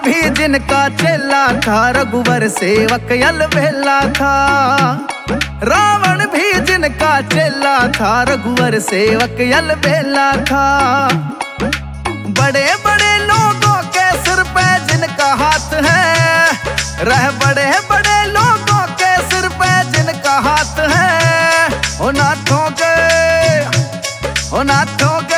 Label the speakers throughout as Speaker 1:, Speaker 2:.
Speaker 1: भी जिनका चेला था, रघुवर सेवक अलबेला था। रावण भी जिनका चेला था, रघुवर सेवक अलबेला था। बड़े बड़े लोगों के सिर पे जिनका हाथ है, रह बड़े बड़े लोगों के सिर पे जिनका हाथ है, ओ नाथों के, ओ नाथों के,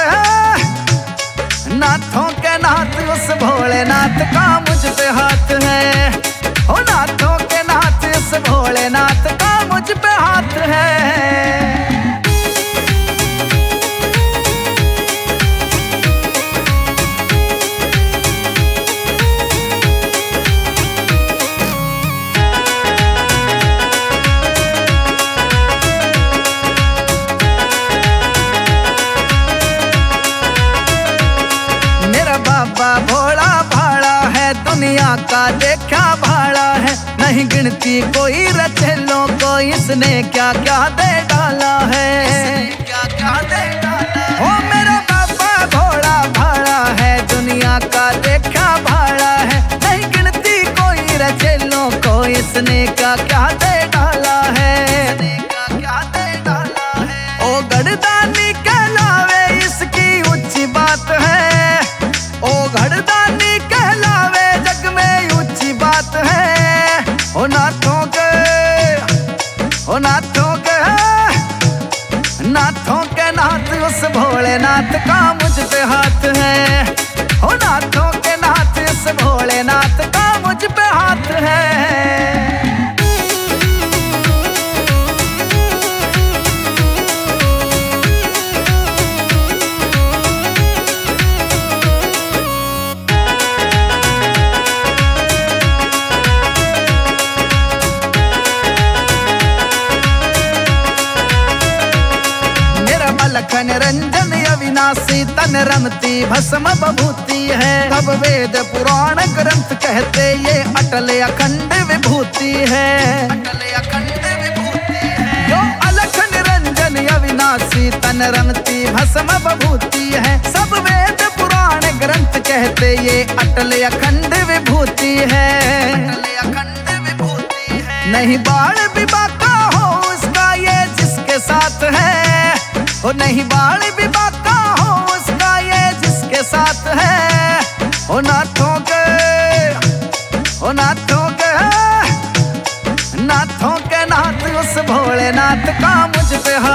Speaker 1: नाथों के नाथ उस भोलेनाथ का मुझ पे हाथ है। ओ नाथों के नाथ उस भोलेनाथ का मुझ पे हाथ है। बाबा भोला भाड़ा है, दुनिया का देखा भाड़ा है। नहीं गिनती कोई रचेलों को, इसने क्या क्या दे डाला है, क्या क्या दे डाला है। ओ मेरा बाबा भोला भाड़ा है, दुनिया का देखा भाड़ा है। नहीं गिनती कोई रचेलों को, इसने क्या क्या दे डाला है, क्या क्या दे डाला है। ओ गढ़दानी कहलावे इसकी ऊंची बात है, ओ घड़दानी कहलावे जग में ऊंची बात है। ओ नाथों के, ओ नाथों के, नाथों के नाथ उस भोलेनाथ का मुझ पे हाथ है। ओ नाथों के नाथ उस भोलेनाथ का मुझ पे हाथ है। लखन रंजन अविनाशी, तन रमती भस्म बभूति है। तब वेद पुराण ग्रंथ कहते ये अटल अखंड विभूति है, अटल अखंड विभूति है। जो अलख निरंजन अविनाशी, तन रमती भस्म बभूति है। सब वेद पुराण ग्रंथ कहते ये अटल अखंड विभूति है, अटल अखंड विभूति है। नहीं बाल विवाह का हो उसका ये जिसके साथ है, ओ नहीं बाल विवाह का हो उसका ये जिसके साथ है। ओ नाथों के, ओ नाथों के, नाथों के नाथ उस भोलेनाथ का मुझ पे हाथ